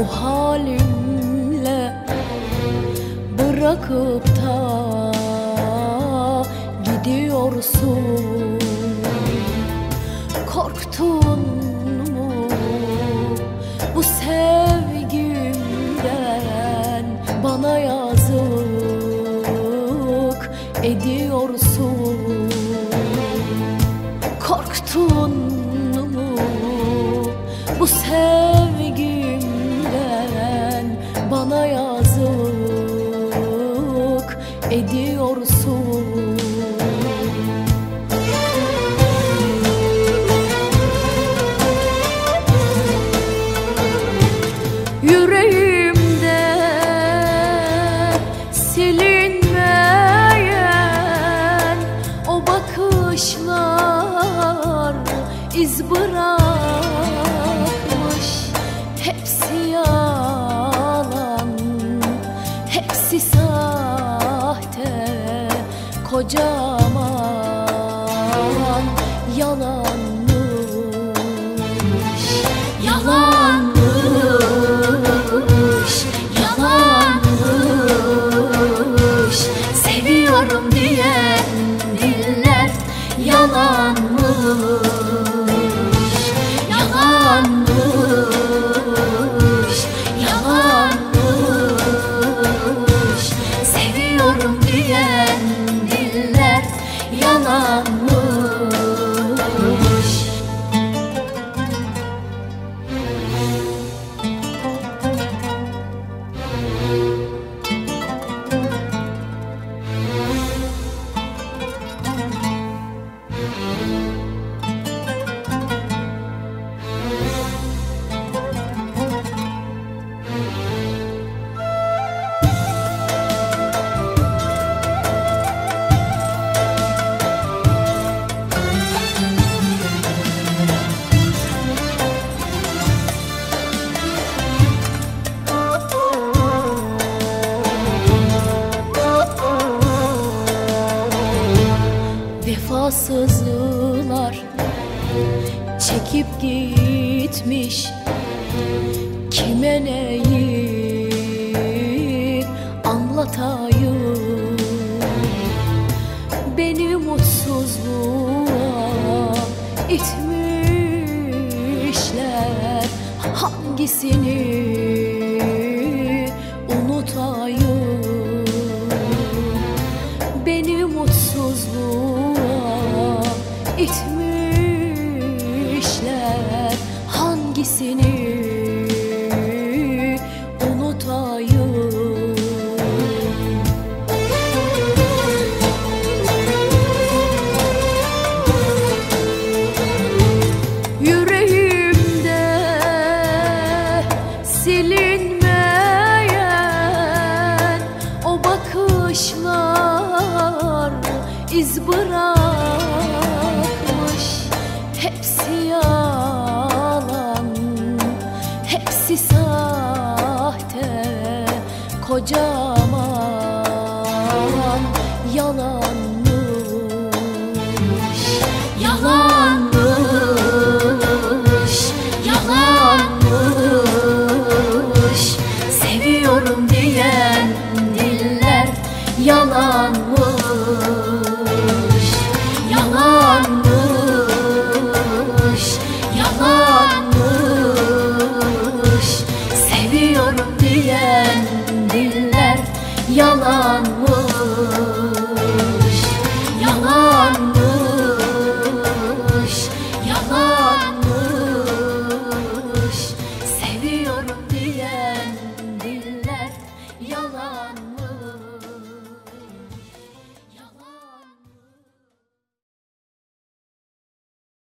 bu halimle bırakıp da gidiyorsun? Korktun mu bu sevgimden? Bana yazık ediyorsun. Korktun mu bu sevgimden? Bana yazık ediyorsun. Yüreğimde silinmeyen o bakışlar iz bırakmış. Hepsi yalan, hepsi sahte, kocaman yalanmış. Yalanmış, yalanmış. Seviyorum diyen diller yalanmış. Yalanmış, yalanmış. Seviyorum diyen diller yalanmış. Vefasızlar çekip gitmiş, kime neyi anlatayım? Beni mutsuzluğa itmişler, hangisini unutayım? Beni mutsuzluğa itmişler, hangisini unutayım? Yüreğimde silinmeyen o bakışlar iz bırakmış. Hepsi yalan, hepsi sahte, kocaman yalanmış. Yalanmış, yalanmış. Seviyorum diyen diller yalanmış. Yalanmış, yalanmış. Seviyorum diyen diller yalanmış. Yalanmış, yalanmış. Seviyorum